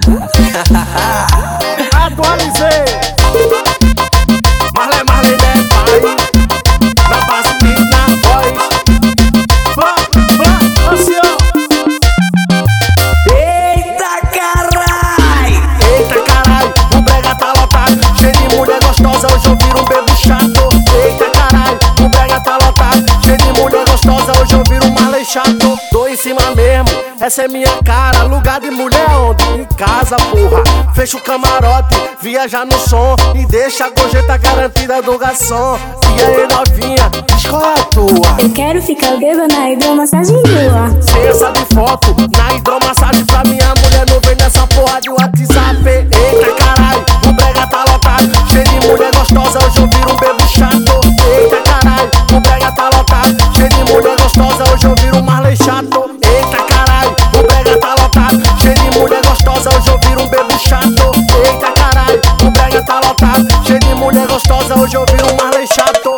Atualizei. Marley, né, pai? Na base e na voz. Assim, ó. Eita carai! Eita carai, o brega tá lotado, cheio de mulher gostosa, hoje eu viro um bebo chato. Eita carai, o brega tá lotado, cheio de mulher gostosa, hoje eu viro um Marley chato. Tô em cima mesmo, essa é minha cara, lugar de mulher onde? Em casa, porra. Fecha o camarote, viaja no som e deixa a gorjeta garantida do garçom. E aí novinha, escolhe a tua. Eu quero ficar bêbada na hidromassagem boa. Cê sabe foto, na hidromassagem pra minha mulher não vem nessa porra de WhatsApp. Eita caralho, o brega tá lotado, cheio de mulher gostosa, hoje eu viro um bebo chato. Eita caralho, o brega tá lotado, cheio de mulher gostosa, hoje eu viro um Marley chato. Eita caralho, o brega tá lotado, cheio de mulher gostosa, hoje eu viro um bebo chato. Eita caralho, o brega tá lotado, cheio de mulher gostosa, hoje eu viro um Marley chato.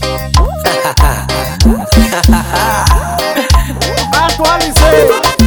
Atualizei.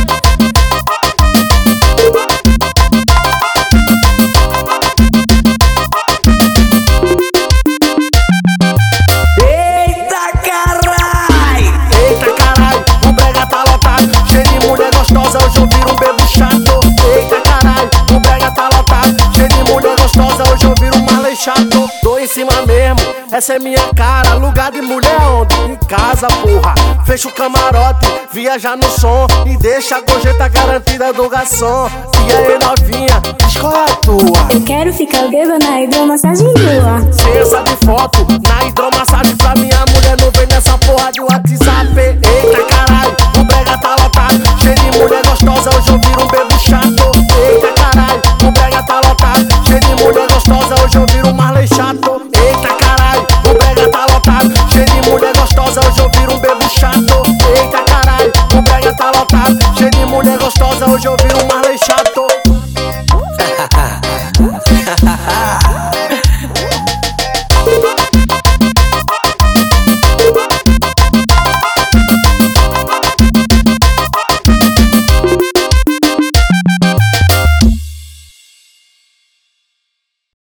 Eita carai! Eita caralho, o brega tá lotado, cheio de mulher gostosa, hoje eu viro um bebo chato. Eita caralho, o brega tá lotado, cheio de mulher gostosa, hoje eu viro um Marley chato. Tô em cima mesmo, essa é minha cara, lugar de mulher onde? Em casa, porra. Fecha o camarote, viaja no som e deixa a gorjeta garantida do garçom. E aí novinha, escolhe a tua. Eu quero ficar bêbada na hidromassagem boa. Cê sabe foto, na hidromassagem pra minha mulher não vem nessa porra de WhatsApp. Eita caralho, o brega tá lotado, cheio de mulher gostosa, hoje eu viro um bebo chato. Eita caralho, o brega tá lotado, cheio de mulher gostosa, hoje eu viro um Marley chato. Eita caralho, o brega tá lotado, cheio de mulher gostosa, hoje eu viro um bebo chato. Eita caralho, o brega tá lotado, cheio de mulher gostosa, hoje eu viro um